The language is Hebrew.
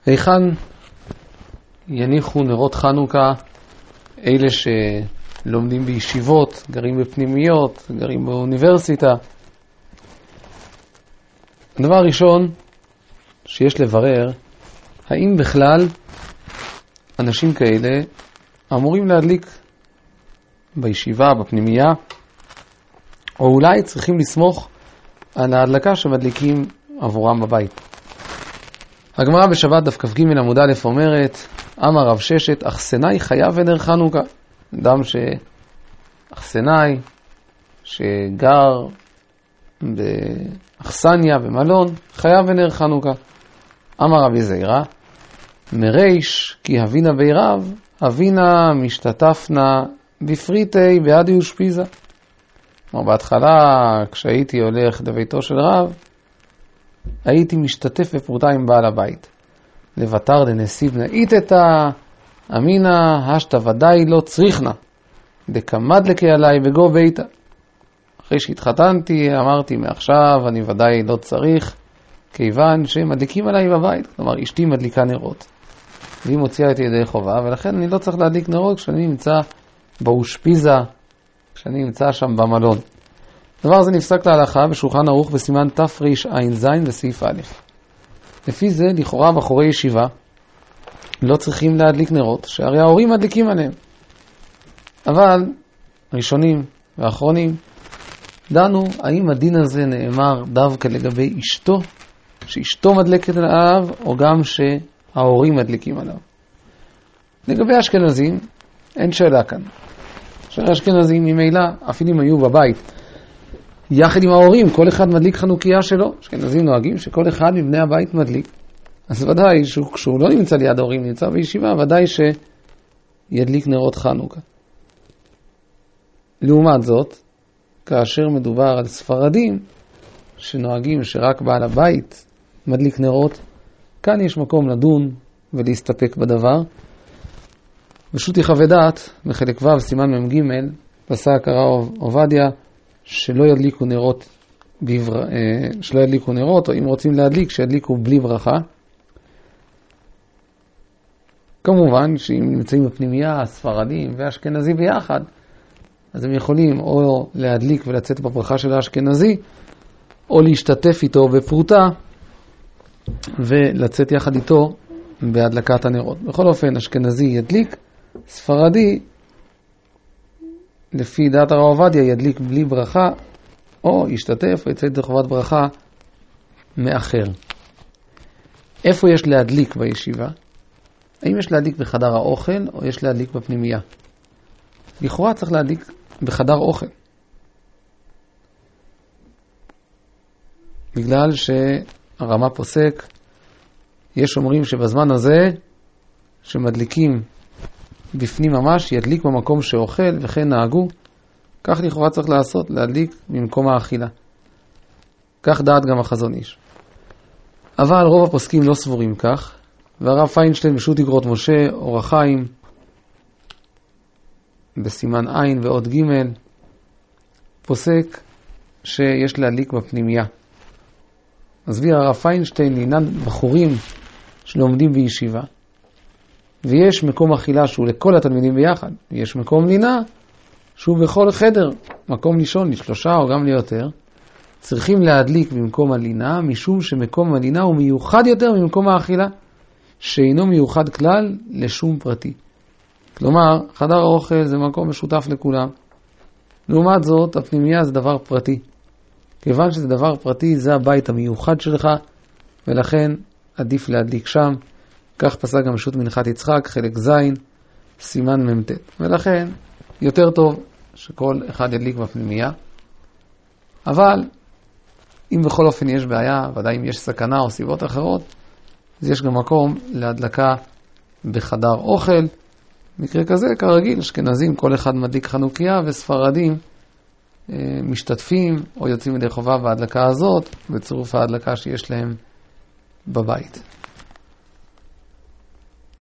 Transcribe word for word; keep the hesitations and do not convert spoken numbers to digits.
היכן יניחו נרות חנוכה אלה שלומדים בישיבות, גרים בפנימיות, גרים באוניברסיטה? הדבר הראשון שיש לברר, האם בכלל אנשים כאלה אמורים להדליק בישיבה, בפנימייה, או אולי צריכים לסמוך על ההדלקה שמדליקים עבורם בבית. הגמרא בשבת דף כ"ג עמוד א' אומרת, אמר רב ששת, אכסנאי חייב ונר חנוכה. אדם שאכסנאי, שגר באכסניה, במלון, חייב ונר חנוכה. אמר רבי זעירא, מריש כי הבינה בירב, הבינה משתתפנה בפריטי בעדי ושפיזה. כלומר, בהתחלה, כשהייתי הולך לביתו של רב, הייתי משתתף בפרוטה עם בעל הבית. לבטר דנסיב נאיתתה, אמינה, השתה ודאי לא צריכנה. דקמד לקי עליי בגו ביתה. אחרי שהתחתנתי, אמרתי, מעכשיו אני ודאי לא צריך, כיוון שמדליקים עליי בבית. כלומר, אשתי מדליקה נרות. והיא מוציאה את ידי חובה, ולכן אני לא צריך להדליק נרות כשאני נמצא באושפיזה, כשאני נמצא שם במלון. דבר זה נפסק להלכה בשולחן ערוך בסימן תרע"ז בסעיף א'. לפי זה, לכאורה בחורי ישיבה לא צריכים להדליק נרות, שהרי ההורים מדליקים עליהם. אבל ראשונים ואחרונים דנו האם הדין הזה נאמר דווקא לגבי אשתו, שאשתו מדלקת עליו, או גם שההורים מדליקים עליו. לגבי אשכנזים אין שאלה כאן. שהאשכנזים ממילא, אפילו אם היו בבית יחד עם ההורים, כל אחד מדליק חנוכיה שלו. אשכנזים נוהגים שכל אחד מבני הבית מדליק. אז ודאי כשהוא לא נמצא ליד ההורים, נמצא בישיבה, ודאי שידליק נרות חנוכה. לעומת זאת, כאשר מדובר על ספרדים שנוהגים שרק בעל הבית מדליק נרות, כאן יש מקום לדון ולהסתפק בדבר. פשוט יחווה דעת, בחלק ו' סימן ממג' פסק הרב עובדיה, שלא ידליקו נרות, בבר... שלא ידליקו נרות, או אם רוצים להדליק, שידליקו בלי ברכה. כמובן שאם נמצאים בפנימייה, הספרדים והאשכנזי ביחד, אז הם יכולים או להדליק ולצאת בברכה של האשכנזי, או להשתתף איתו בפרוטה ולצאת יחד איתו בהדלקת הנרות. בכל אופן, אשכנזי ידליק, ספרדי לפי דעת הרב עובדיה ידליק בלי ברכה, או ישתתף או יצא ידי חובת ברכה מאחר. איפה יש להדליק בישיבה? האם יש להדליק בחדר האוכל או יש להדליק בפנימייה? לכאורה צריך להדליק בחדר אוכל. בגלל שהרמה פוסק, יש אומרים שבזמן הזה שמדליקים בפנים ממש, ידליק במקום שאוכל וכן נהגו. כך לכאורה צריך לעשות, להדליק ממקום האכילה. כך דעת גם החזון איש. אבל רוב הפוסקים לא סבורים כך, והרב פיינשטיין בשו"ת איגרות משה, אור החיים, בסימן עין ועוד ג' פוסק שיש להדליק בפנימייה. מסביר הרב פיינשטיין לעניין בחורים שלומדים בישיבה, ויש מקום אכילה שהוא לכל התלמידים ביחד, ויש מקום לינה שהוא בכל חדר, מקום לישון לשלושה או גם ליותר, צריכים להדליק במקום הלינה, משום שמקום הלינה הוא מיוחד יותר ממקום האכילה, שאינו מיוחד כלל לשום פרטי. כלומר, חדר האוכל זה מקום משותף לכולם. לעומת זאת, הפנימייה זה דבר פרטי. כיוון שזה דבר פרטי, זה הבית המיוחד שלך, ולכן עדיף להדליק שם. כך פסק גם שו"ת מנחת יצחק, חלק ז', סימן ממ"ט. ולכן, יותר טוב שכל אחד ידליק בפנימייה. אבל, אם בכל אופן יש בעיה, ודאי אם יש סכנה או סיבות אחרות, אז יש גם מקום להדלקה בחדר אוכל. מקרה כזה, כרגיל, אשכנזים, כל אחד מדליק חנוכיה, וספרדים אה, משתתפים או יוצאים ידי חובה בהדלקה הזאת, בצירוף ההדלקה שיש להם בבית.